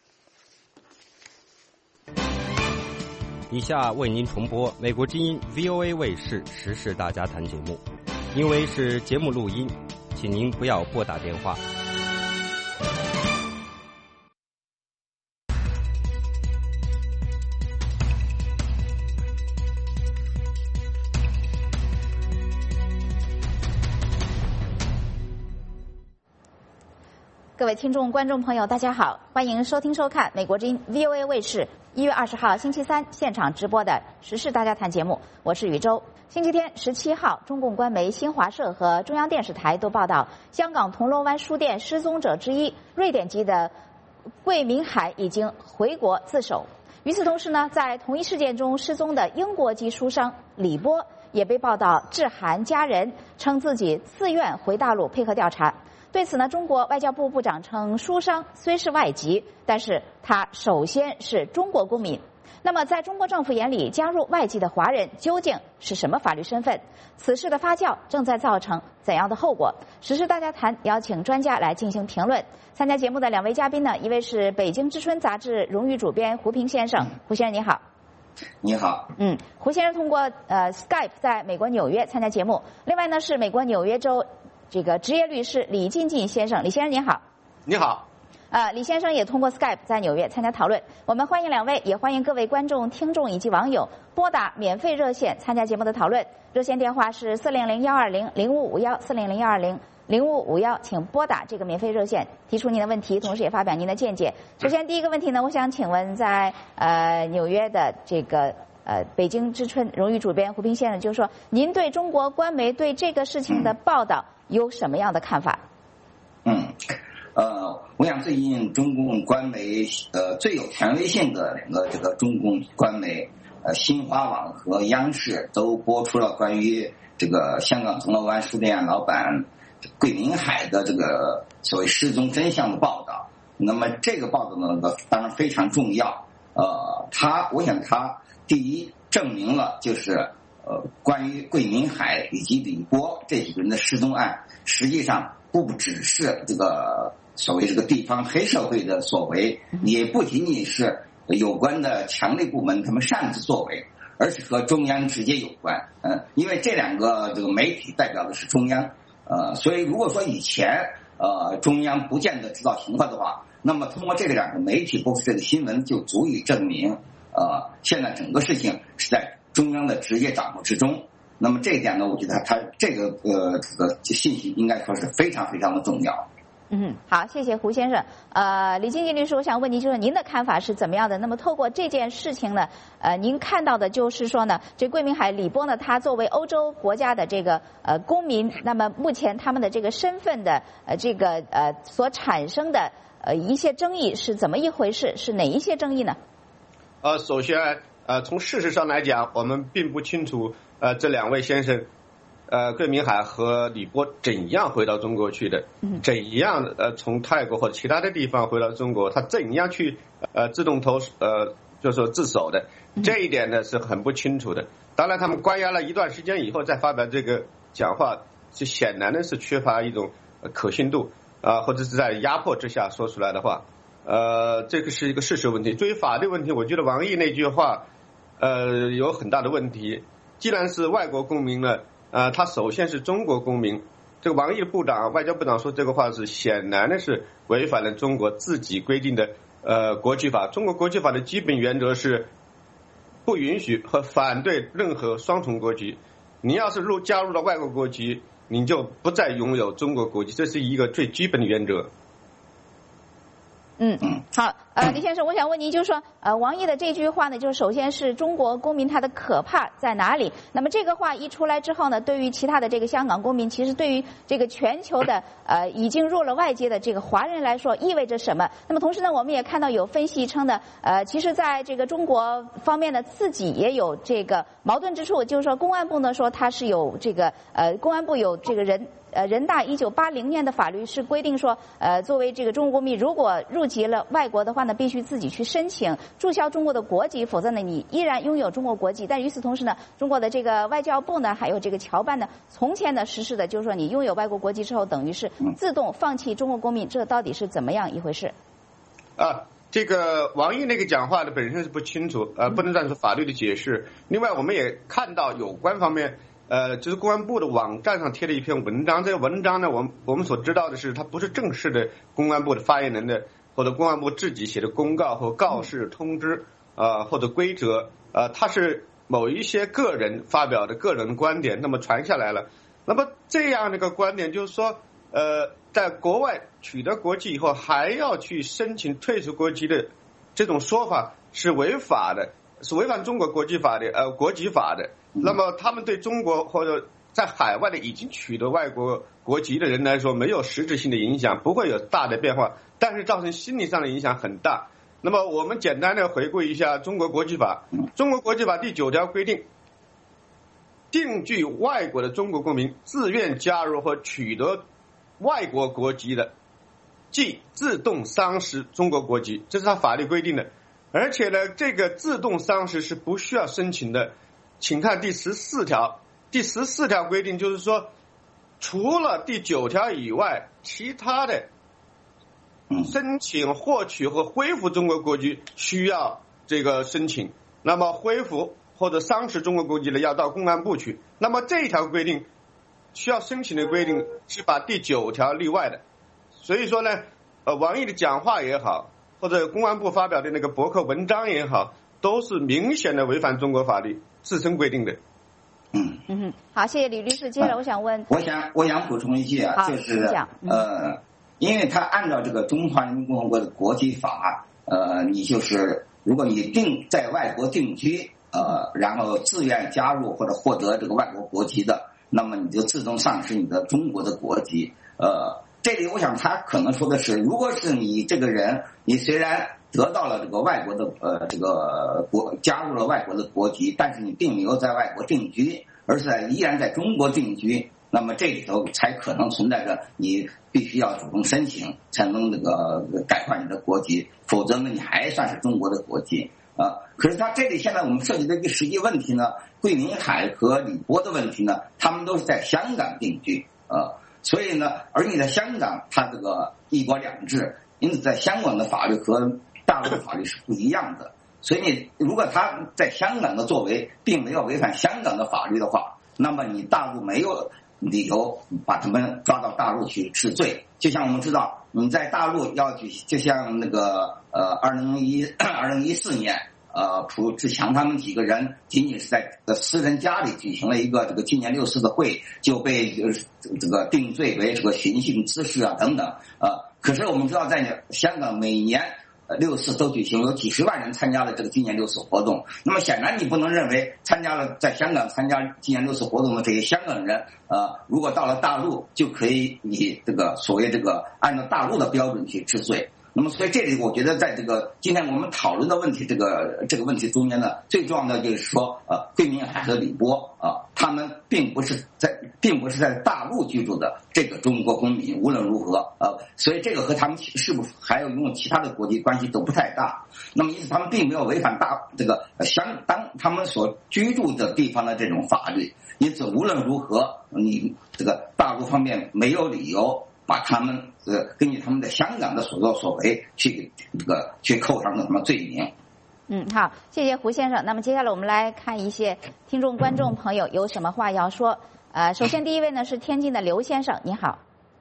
以下为您重播美国之音 V O A 卫视时事大家谈节目，因为是节目录音，请您不要拨打电话。 各位听众、观众朋友，大家好，欢迎收听收看美国之音 V O A 卫视一月二十号星期三现场直播的时事大家谈节目，我是宇宙。星期天十七号，中共官媒新华社和中央电视台都报道，香港铜锣湾书店失踪者之一瑞典籍的桂明海已经回国自首。与此同时呢，在同一事件中失踪的英国籍书商李波也被报道致函家人，称自己自愿回大陆配合调查。对此呢，中国外交部部长称，书商虽是外籍，但是他首先是中国公民。那么在中国政府眼里，加入外籍的华人究竟是什么法律身份？此事的发酵正在造成怎样的后果？时事大家谈邀请专家来进行评论。参加节目的两位嘉宾呢，一位是北京之春杂志荣誉主编胡平先生，胡先生你好。 你好。 嗯，胡先生通过呃 Skype 在美国纽约参加节目。另外呢是美国纽约州这个职业律师李进进先生，李先生您好。 你好。 呃，李先生也通过 Skype 在纽约参加讨论。我们欢迎两位，也欢迎各位观众、听众以及网友拨打免费热线参加节目的讨论。热线电话是四零零幺二零零五五幺四零零幺二零零五五幺，请拨打这个免费热线，提出您的问题，同时也发表您的见解。首先第一个问题呢，我想请问在呃纽约的这个呃北京之春荣誉主编胡平先生，就是说您对中国官媒对这个事情的报道有什么样的看法？ 嗯。呃，我想最近中共官媒呃最有权威性的两个这个中共官媒呃新华网和央视都播出了关于这个香港铜锣湾书店老板桂明海的这个所谓失踪真相的报道。那么这个报道呢，当然非常重要。呃，他我想他第一证明了就是呃关于桂明海以及李波这几个人的失踪案，实际上不只是这个所谓这个地方黑社会的所为，也不仅仅是有关的强力部门他们擅自作为，而是和中央直接有关。嗯，因为这两个这个媒体代表的是中央，呃，所以如果说以前呃中央不见得知道情况的话，那么通过这个两个媒体播出这个新闻就足以证明，呃，现在整个事情是在中央的直接掌握之中。那么这一点呢，我觉得他这个呃这个信息应该说是非常非常的重要。 嗯，好，谢谢胡先生。呃，李进进律师，我想问您，就是您的看法是怎么样的？那么透过这件事情呢，呃，您看到的就是说呢，这桂明海、李波呢，他作为欧洲国家的这个呃公民，那么目前他们的这个身份的呃这个呃所产生的呃一些争议是怎么一回事？是哪一些争议呢？ 呃，首先呃从事实上来讲，我们并不清楚呃这两位先生。呃，桂明海和李波怎样回到中国去的？怎样呃从泰国或者其他的地方回到中国？他怎样去呃自动投呃就是说自首的？这一点呢是很不清楚的。当然，他们关押了一段时间以后再发表这个讲话，是显然的是缺乏一种可信度啊、呃，或者是在压迫之下说出来的话。呃，这个是一个事实问题。对于法律问题，我觉得王毅那句话呃有很大的问题。既然是外国公民呢。呃，他首先是中国公民。这个王毅部长、外交部长说这个话是显然的是违反了中国自己规定的呃国际法。中国国际法的基本原则是不允许和反对任何双重国籍。你要是入加入了外国国籍，你就不再拥有中国国籍，这是一个最基本的原则。 嗯，好，呃，李先生，我想问您，就是说，呃，王毅的这句话呢，就是首先是中国公民他的可怕在哪里？那么这个话一出来之后呢，对于其他的这个香港公民，其实对于这个全球的呃已经入了外界的这个华人来说，意味着什么？那么同时呢，我们也看到有分析称呢，呃，其实在这个中国方面呢，自己也有这个矛盾之处，就是说公安部呢说它是有这个呃，公安部有这个人。呃，人大一九八零年的法律是规定说，呃，作为这个中国公民，如果入籍了外国的话呢，必须自己去申请注销中国的国籍，否则呢，你依然拥有中国国籍。但与此同时呢，中国的这个外交部呢，还有这个侨办呢，从前呢实施的就是说，你拥有外国国籍之后，等于是自动放弃中国公民，这到底是怎么样一回事？ 啊，这个王毅那个讲话的本身是不清楚，呃，不能算是法律的解释。另外，我们也看到有关方面。呃，就是公安部的网站上贴了一篇文章，这个文章呢，我们我们所知道的是，它不是正式的公安部的发言人的或者公安部自己写的公告或告示、通知啊、呃、或者规则，呃，它是某一些个人发表的个人观点，那么传下来了。那么这样的一个观点就是说，呃，在国外取得国籍以后还要去申请退出国籍的这种说法是违法的，是违反中国国际法的呃国籍法的。那么他们对中国或者在海外的已经取得外国国籍的人来说没有实质性的影响，不会有大的变化，但是造成心理上的影响很大。那么我们简单的回顾一下中国国际法。中国国际法第九条规定，定居外国的中国公民自愿加入或取得外国国籍的，即自动丧失中国国籍，这是他法律规定的。而且呢，这个自动丧失是不需要申请的。请看第十四条，第十四条规定就是说，除了第九条以外，其他的申请获取和恢复中国国籍需要这个申请，那么恢复或者丧失中国国籍的要到公安部去。那么这一条规定需要申请的规定是把第九条例外的。所以说呢，呃，王毅的讲话也好，或者公安部发表的那个博客文章也好，都是明显的违反中国法律自身规定的。 嗯嗯，好，谢谢李律师。接下来我想问， 我想我想补充一句啊，就是呃，因为他按照这个中华人民共和国的国籍法，呃，你就是如果你定在外国定居，呃，然后自愿加入或者获得这个外国国籍的，那么你就自动丧失你的中国的国籍。呃，这里我想他可能说的是，如果是你这个人，你虽然得到了这个外国的呃这个国加入了外国的国籍，但是你并没有在外国定居，而是在依然在中国定居，那么这里头才可能存在着你必须要主动申请才能那个改换你的国籍，否则呢你还算是中国的国籍啊。可是他这里现在我们涉及的一个实际问题呢，桂民海和李波的问题呢，他们都是在香港定居啊，所以呢，而你在香港他这个一国两制，因此在香港的法律和大陆的法律是不一样的，所以你如果他在香港的作为并没有违反香港的法律的话，那么你大陆没有理由把他们抓到大陆去治罪。就像我们知道，你在大陆要去，就像那个呃二零一二零一四年，呃蒲志强他们几个人仅仅是在私人家里举行了一个这个纪念六四的会，就被这个定罪为这个寻衅滋事啊等等呃，可是我们知道，在香港每年呃，六四都举行，有几十万人参加了这个纪念六四活动。那么显然你不能认为参加了在香港参加纪念六四活动的这些香港人，呃，如果到了大陆就可以以这个所谓这个按照大陆的标准去治罪。那么所以这里我觉得在这个今天我们讨论的问题这个这个问题中间呢，最重要的就是说呃桂民海和李波啊、呃，他们并不是在并不是在大陆居住的这个中国公民，无论如何呃，所以这个和他们是不是还有用其他的国籍关系都不太大。那么因此他们并没有违反大这个相当他们所居住的地方的这种法律，因此无论如何你这个大陆方面没有理由把他们呃根据他们在香港的所作所为去这个去扣上什么罪名。 嗯，好，谢谢胡先生。那么接下来我们来看一些听众观众朋友有什么话要说。呃，首先第一位呢是天津的刘先生，你好。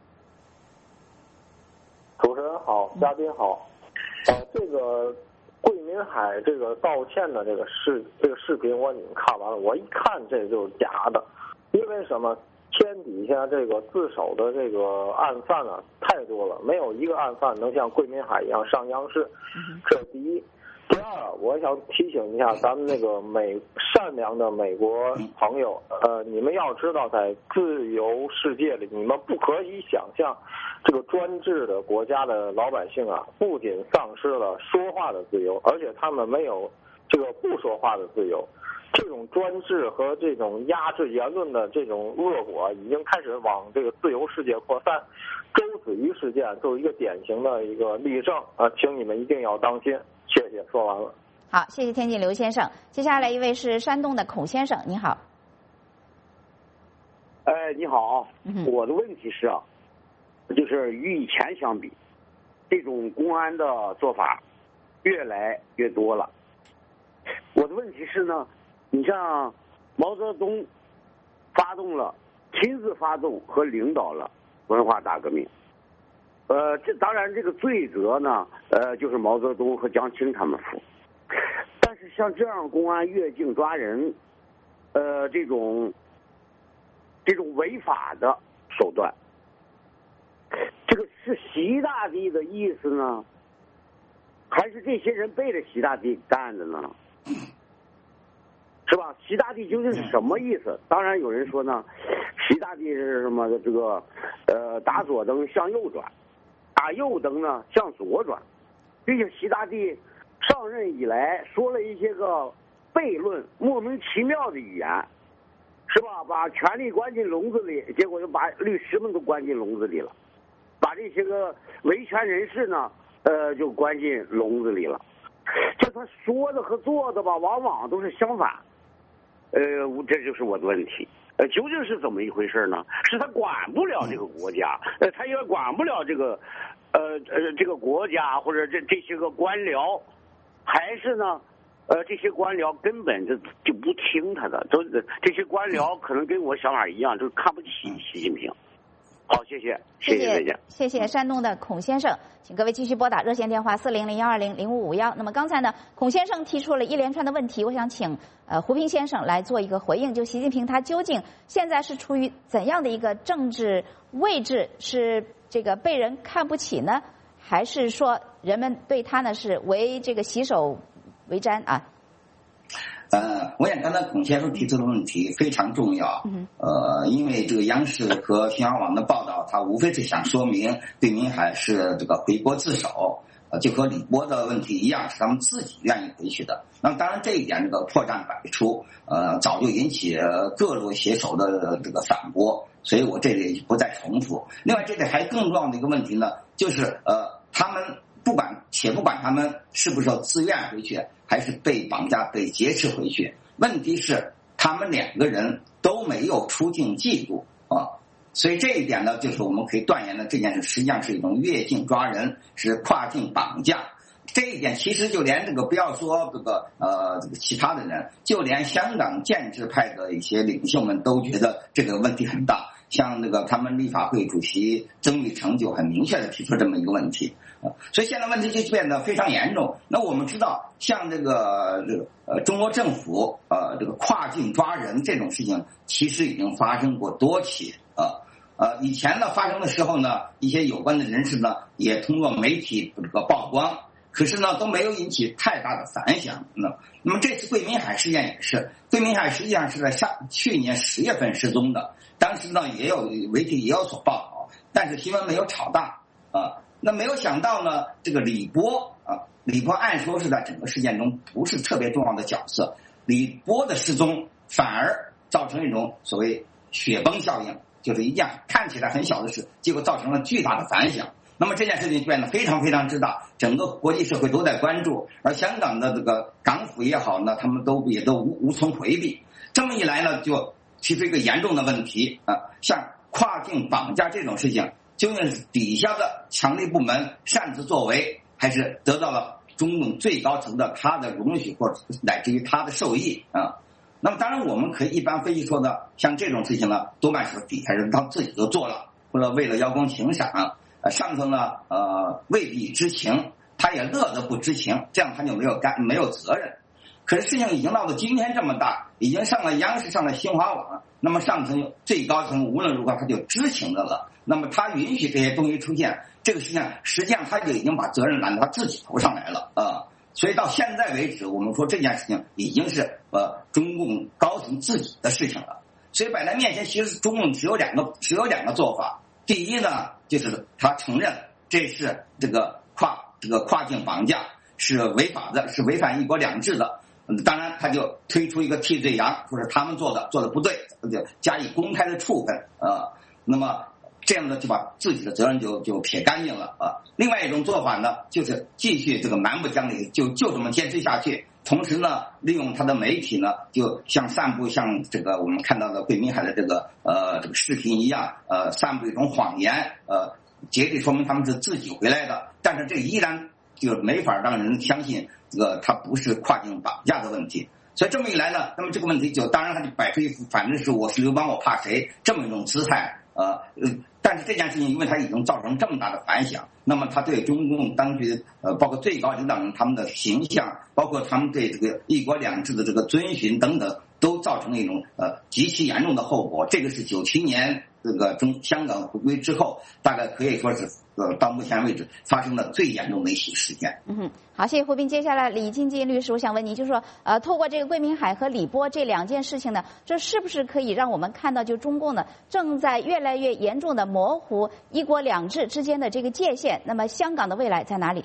主持人好，嘉宾好。呃，这个桂民海这个道歉的这个视这个视频我已经看完了，我一看这就是假的，因为什么？天底下这个自首的这个案犯啊太多了，没有一个案犯能像桂民海一样上央视，这是第一。第二，我想提醒一下咱们那个美善良的美国朋友，呃，你们要知道，在自由世界里，你们不可以想象，这个专制的国家的老百姓啊，不仅丧失了说话的自由，而且他们没有这个不说话的自由。这种专制和这种压制言论的这种恶果已经开始往这个自由世界扩散。周子瑜事件就是一个典型的一个例证啊，请你们一定要当心。谢谢，说完了。 好，谢谢天津刘先生。接下来一位是山东的孔先生，你好。 哎，你好， 嗯、 我的问题是啊，就是与以前相比，这种公安的做法越来越多了。我的问题是呢，你像毛泽东发动了，亲自发动和领导了文化大革命，呃，这当然这个罪责呢，呃，就是毛泽东和江青他们负。但是像这样公安越境抓人，呃，这种这种违法的手段，这个是习大帝的意思呢，还是这些人背着习大帝干的呢？是吧？习大帝究竟是什么意思？当然有人说呢，习大帝是什么的这个呃打左灯向右转，打右灯呢向左转，并且习大帝上任以来说了一些个悖论、莫名其妙的语言，是吧？把权力关进笼子里，结果就把律师们都关进笼子里了，把这些个维权人士呢，呃，就关进笼子里了。就他说的和做的吧，往往都是相反。呃，这就是我的问题。呃，究竟是怎么一回事呢？是他管不了这个国家，呃，他也管不了这个，呃呃，这个国家或者这这些个官僚，还是呢，呃，这些官僚根本就就不听他的，都这些官僚可能跟我想法一样，就是看不起习近平。好，谢谢，谢谢，再见。 谢谢山东的孔先生，请各位继续拨打热线电话四零零幺二零零五五幺。那么刚才呢，孔先生提出了一连串的问题，我想请呃胡平先生来做一个回应。就习近平他究竟现在是处于怎样的一个政治位置？是这个被人看不起呢，还是说人们对他呢是为这个洗手为瞻啊？ 呃，我想刚才孔先生提出的问题非常重要。呃，因为这个央视和新华网的报道，它无非是想说明对明海是这个回国自首，呃，就和李波的问题一样，是他们自己愿意回去的。那么当然这一点这个破绽百出，呃，早就引起各路写手的这个反驳，所以我这里不再重复。另外，这里还更重要的一个问题呢，就是呃，他们不管且不管他们是不是要自愿回去，还是被绑架、被劫持回去，问题是他们两个人都没有出境记录啊，所以这一点呢，就是我们可以断言的，这件事实际上是一种越境抓人，是跨境绑架。这一点其实就连这个不要说这个呃这个其他的人，就连香港建制派的一些领袖们都觉得这个问题很大。像那个他们立法会主席曾钰成就很明确的提出这么一个问题，所以现在问题就变得非常严重。那我们知道，像这个这个呃中国政府呃这个跨境抓人这种事情，其实已经发生过多起啊。呃，以前呢发生的时候呢，一些有关的人士呢也通过媒体这个曝光，可是呢都没有引起太大的反响。那那么这次桂民海事件也是，桂民海实际上是在上去年十月份失踪的，当时呢也有媒体也有所报道，但是新闻没有炒大啊。那没有想到呢，这个李波啊，李波按说是在整个事件中不是特别重要的角色，李波的失踪反而造成一种所谓雪崩效应，就是一件看起来很小的事，结果造成了巨大的反响。那么这件事情变得非常非常之大，整个国际社会都在关注，而香港的这个港府也好呢，他们都也都无无从回避。这么一来呢，就提出一个严重的问题啊，像跨境绑架这种事情，究竟是底下的强力部门擅自作为，还是得到了中共最高层的他的容许或者乃至于他的授意啊？那么当然我们可以一般分析说呢，像这种事情呢，多半是底下人他自己都做了，或者为了邀功请赏。上头呢，呃，未必知情，他也乐得不知情，这样他就没有干没有责任。可是事情已经闹到今天这么大，已经上了央视，上了新华网，那么上层最高层无论如何他就知情的了，那么他允许这些东西出现，这个事情实际上他就已经把责任揽到他自己头上来了啊、呃。所以到现在为止，我们说这件事情已经是呃中共高层自己的事情了。所以摆在面前，其实中共只有两个只有两个做法。第一呢，就是他承认这是这个跨这个跨境绑架是违法的，是违反一国两制的。当然，他就推出一个替罪羊，说是他们做的做的不对，就加以公开的处分啊、呃。那么这样的就把自己的责任就就撇干净了啊。另外一种做法呢，就是继续这个蛮不讲理，就就这么坚持下去。同时呢，利用他的媒体呢，就像散布像这个我们看到的桂民海的这个呃这个视频一样，呃，散布一种谎言，呃，竭力说明他们是自己回来的，但是这依然就没法让人相信这个他不是跨境绑架的问题。所以这么一来呢，那么这个问题就当然他就摆出一副反正是我是流氓我怕谁这么一种姿态，呃，但是这件事情因为它已经造成这么大的反响，那么他对中共当局呃包括最高领导人他们的形象，包括他们对这个一国两制的这个遵循等等，都造成了一种呃极其严重的后果。这个是九七年这个中香港回归之后，大概可以说是呃到目前为止发生的最严重的一起事件。 嗯哼，好，谢谢胡斌。接下来李金进律师，我想问您，就是说，呃，透过这个桂明海和李波这两件事情呢，这是不是可以让我们看到，就中共呢正在越来越严重的模糊一国两制之间的这个界限？那么香港的未来在哪里？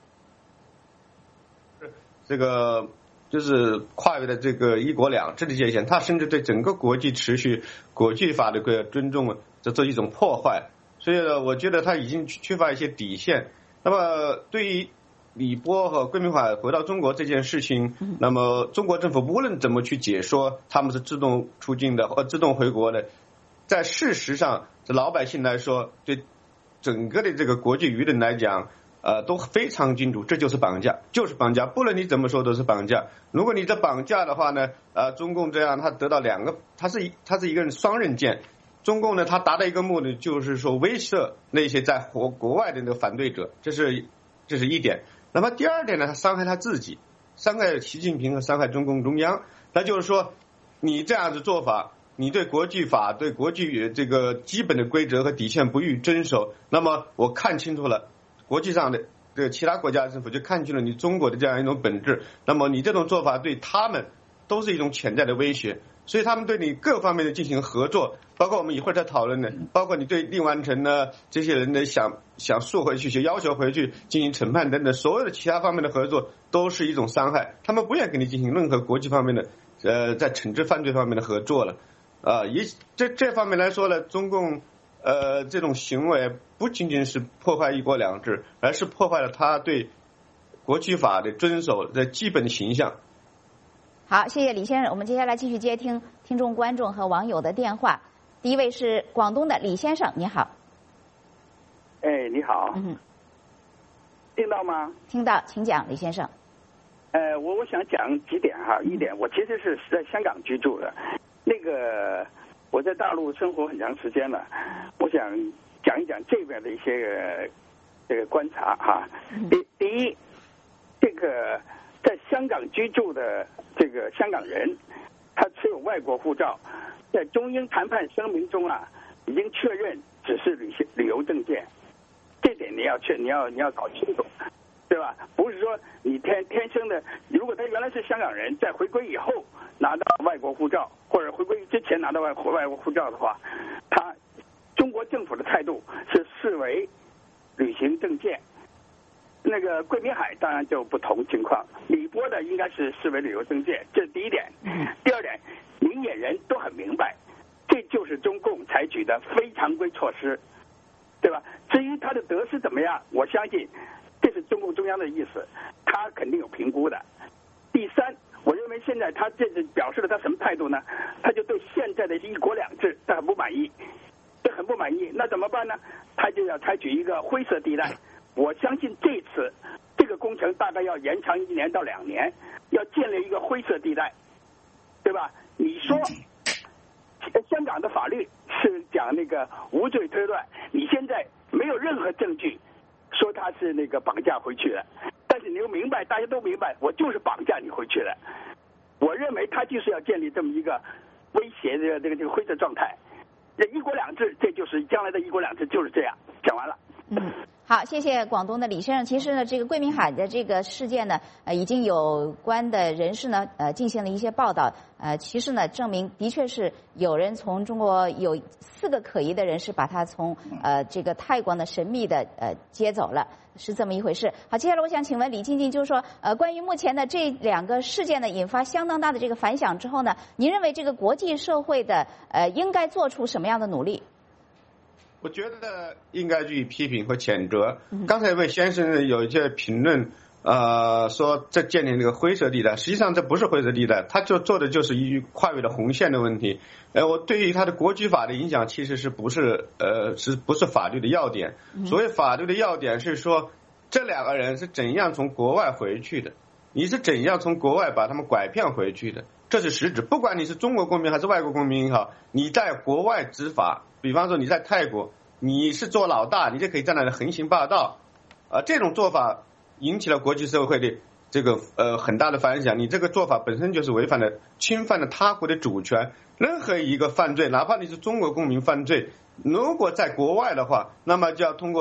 这个就是跨越的这个一国两制的界限，它甚至对整个国际秩序、国际法的个尊重这这一种破坏。所以呢，我觉得它已经缺乏一些底线。那么对于李波和桂明海回到中国这件事情，那么中国政府无论怎么去解说他们是自动出境的或自动回国的，在事实上，这老百姓来说，对整个的这个国际舆论来讲，呃，都非常清楚，这就是绑架，就是绑架，不论你怎么说都是绑架。如果你这绑架的话呢，呃，中共这样，他得到两个，他是他是一个双刃剑。中共呢，他达到一个目的，就是说威慑那些在国国外的那个反对者，这是这是一点。那么第二点呢，他伤害他自己，伤害习近平和伤害中共中央。那就是说，你这样子做法，你对国际法、对国际这个基本的规则和底线不予遵守，那么我看清楚了，国际上的这个其他国家政府就看清了你中国的这样一种本质。那么你这种做法对他们都是一种潜在的威胁。所以他们对你各方面的进行合作，包括我们一会儿再讨论的，包括你对令完成呢这些人的想想诉回去、就要求回去进行审判等等，所有的其他方面的合作都是一种伤害。他们不愿跟你进行任何国际方面的呃在惩治犯罪方面的合作了。啊、呃，一这这方面来说呢，中共呃这种行为不仅仅是破坏一国两制，而是破坏了他对国际法的遵守的基本形象。 好，谢谢李先生。我们接下来继续接听听众、观众和网友的电话。第一位是广东的李先生，你好。 哎，你好。 嗯， 听到吗？ 听到，请讲，李先生。 呃，我我想讲几点哈。一点，我其实是在香港居住的，那个我在大陆生活很长时间了，我想讲一讲这边的一些个这个观察哈。第第一，这个。在香港居住的这个香港人，他持有外国护照，在中英谈判声明中啊，已经确认只是旅行旅游证件，这点你要确你要你要搞清楚，对吧？不是说你天天生的，如果他原来是香港人，在回归以后拿到外国护照，或者回归之前拿到外外国护照的话，他中国政府的态度是视为旅行证件。那个桂明海当然就不同情况，李波的应该是视为旅游证件，这是第一点。第二点，明眼人都很明白，这就是中共采取的非常规措施，对吧？至于他的得失怎么样，我相信这是中共中央的意思，他肯定有评估的。第三，我认为现在他这是表示了他什么态度呢？他就对现在的一国两制他很不满意，这很不满意，那怎么办呢？他就要采取一个灰色地带。我相信这次这个工程大概要延长一年到两年，要建立一个灰色地带，对吧？你说香港的法律是讲那个无罪推断，你现在没有任何证据说他是那个绑架回去的，但是你又明白，大家都明白，我就是绑架你回去的。我认为他就是要建立这么一个威胁的这个这个灰色状态。这一国两制，这就是将来的一国两制，就是这样。讲完了。 嗯。好，谢谢广东的李先生。其实呢，这个桂明海的这个事件呢，呃，已经有关的人士呢，呃，进行了一些报道。呃，其实呢，证明的确是有人从中国有四个可疑的人士把他从呃这个泰国呢神秘的呃接走了，是这么一回事。好，接下来我想请问李静静，就是说，呃，关于目前的这两个事件呢，引发相当大的这个反响之后呢，您认为这个国际社会的呃应该做出什么样的努力？ 我觉得应该予以批评和谴责。刚才一位先生有一些评论，呃，说这建立那个灰色地带，实际上这不是灰色地带，他就做的就是一跨越了红线的问题。呃，我对于他的国际法的影响，其实是不是呃是不是法律的要点？所谓法律的要点是说，这两个人是怎样从国外回去的，你是怎样从国外把他们拐骗回去的，这是实质。不管你是中国公民还是外国公民也好，你在国外执法。比方说你在泰国，你是做老大，你就可以在那里横行霸道，啊、呃，这种做法引起了国际社会的这个呃很大的反响。你这个做法本身就是违反了、侵犯了他国的主权。任何一个犯罪，哪怕你是中国公民犯罪，如果在国外的话，那么就要通过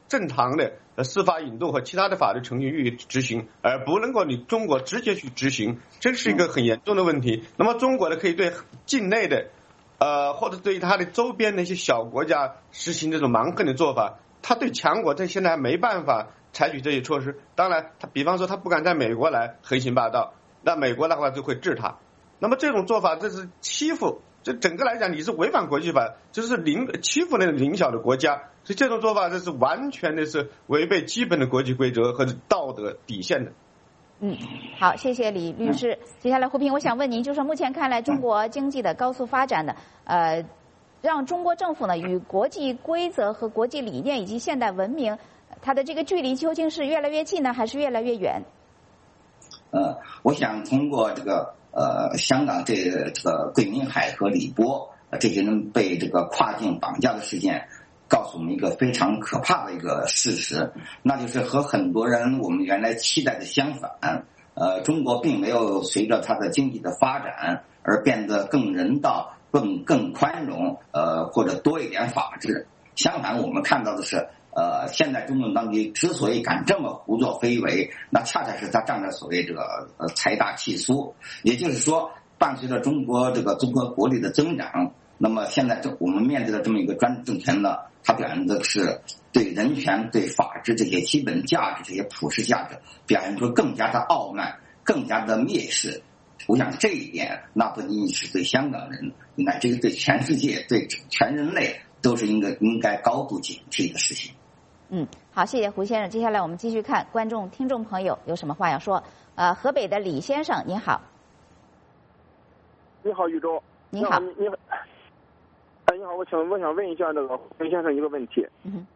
正常的呃司法引渡和其他的法律程序予以执行，而不能够你中国直接去执行，这是一个很严重的问题。那么中国呢，可以对境内的呃或者对它的周边的一些小国家实行这种蛮横的做法，他对强国他现在还没办法采取这些措施。当然他比方说他不敢在美国来横行霸道，那美国的话就会治他。那么这种做法这是欺负，这整个来讲你是违反国际法，就是凌欺负那个邻小的国家，所以这种做法这是完全的是违背基本的国际规则和道德底线的。 嗯，好，谢谢李律师。接下来胡平，我想问您，就是目前看来中国经济的高速发展呢，呃，让中国政府呢与国际规则和国际理念以及现代文明，它的这个距离究竟是越来越近呢，还是越来越远？ 呃，我想通过这个呃香港这个这个桂民海和李波、呃、这些人被这个跨境绑架的事件，告诉我们一个非常可怕的一个事实，那就是和很多人我们原来期待的相反。呃，中国并没有随着它的经济的发展而变得更人道、更更宽容，呃，或者多一点法治。相反，我们看到的是。呃，现在中共当局之所以敢这么胡作非为，那恰恰是他仗着所谓这个呃财大气粗，也就是说，伴随着中国这个综合国力的增长，那么现在这我们面对的这么一个专制政权呢，它表现的是对人权、对法治这些基本价值、这些普世价值表现出更加的傲慢、更加的蔑视。我想这一点，那不仅仅是对香港人，乃至于对全世界、对全人类，都是应该应该高度警惕的事情。 嗯，好，谢谢胡先生。接下来我们继续看观众、听众朋友有什么话要说。呃，河北的李先生，您好。 你好，宇宙。 您好。 你好。哎，你好，我想我想问一下那个胡先生一个问题。 嗯。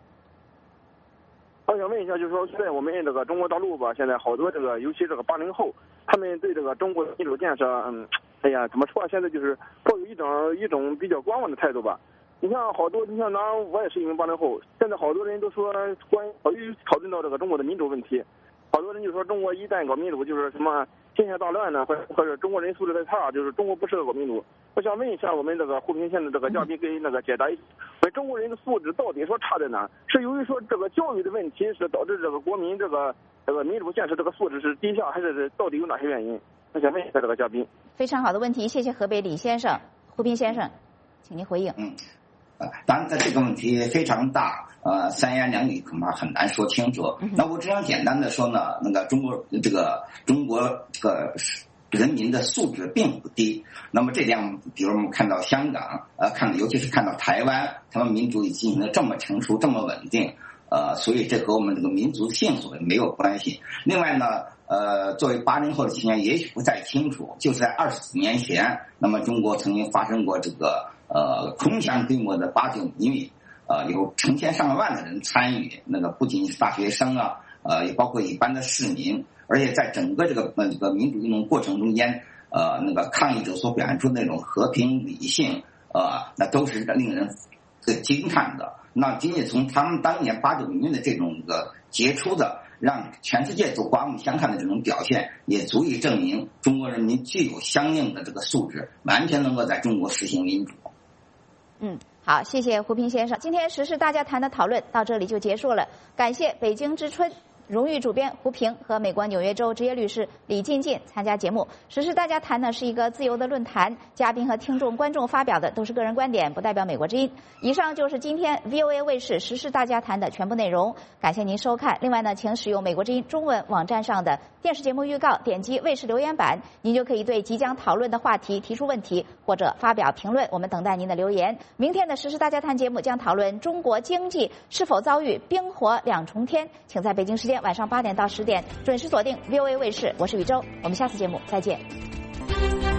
我想问一下，就是说现在我们这个中国大陆吧，现在好多这个，尤其这个八零后，他们对这个中国的民主建设，嗯，哎呀，怎么说？现在就是抱有一种一种比较观望的态度吧。你像好多，你像咱我也是一名八零后，现在好多人都说关考虑讨论到这个中国的民主问题，好多人就说中国一旦搞民主就是什么天下大乱呢，或者或者中国人素质太差，就是中国不适合搞民主。我想问一下我们这个胡平县的这个嘉宾给那个解答一下，我们中国人的素质到底说差在哪？是由于说这个教育的问题是导致这个国民这个这个民主建设这个素质是低下，还是到底有哪些原因？我想问一下这个嘉宾。 非常好的问题，谢谢河北李先生。胡平先生，请您回应。 嗯。呃，当然，在这个问题非常大，呃，三言两语恐怕很难说清楚。那我只想简单的说呢，那个中国这个中国这个人民的素质并不低。那么这点，比如我们看到香港，呃，看到尤其是看到台湾，他们民主已经进行的这么成熟、这么稳定，呃，所以这和我们这个民族性所谓没有关系。另外呢，呃，作为八零后的青年，也许不太清楚，就是在二十几年前，那么中国曾经发生过这个。呃，空前规模的八九民运，呃，有成千上万的人参与，那个不仅是大学生啊，呃，也包括一般的市民，而且在整个这个呃这个民主运动过程中间，呃，那个抗议者所表现出那种和平理性，呃，那都是令人惊叹的。那仅仅从他们当年八九民运的这种个杰出的，让全世界都刮目相看的这种表现，也足以证明中国人民具有相应的这个素质，完全能够在中国实行民主。 嗯，好，谢谢胡平先生。今天时事大家谈的讨论到这里就结束了，感谢北京之春荣誉主编胡平和美国纽约州职业律师李进进参加节目。时事大家谈呢是一个自由的论坛，嘉宾和听众、观众发表的都是个人观点，不代表美国之音。以上就是今天 V O A 卫视时事大家谈的全部内容，感谢您收看。另外呢，请使用美国之音中文网站上的电视节目预告，点击卫视留言板，您就可以对即将讨论的话题提出问题或者发表评论，我们等待您的留言。明天的时事大家谈节目将讨论中国经济是否遭遇冰火两重天，请在北京时间晚上八点到十点准时锁定 V O A 卫视，我是宇宙，我们下次节目再见。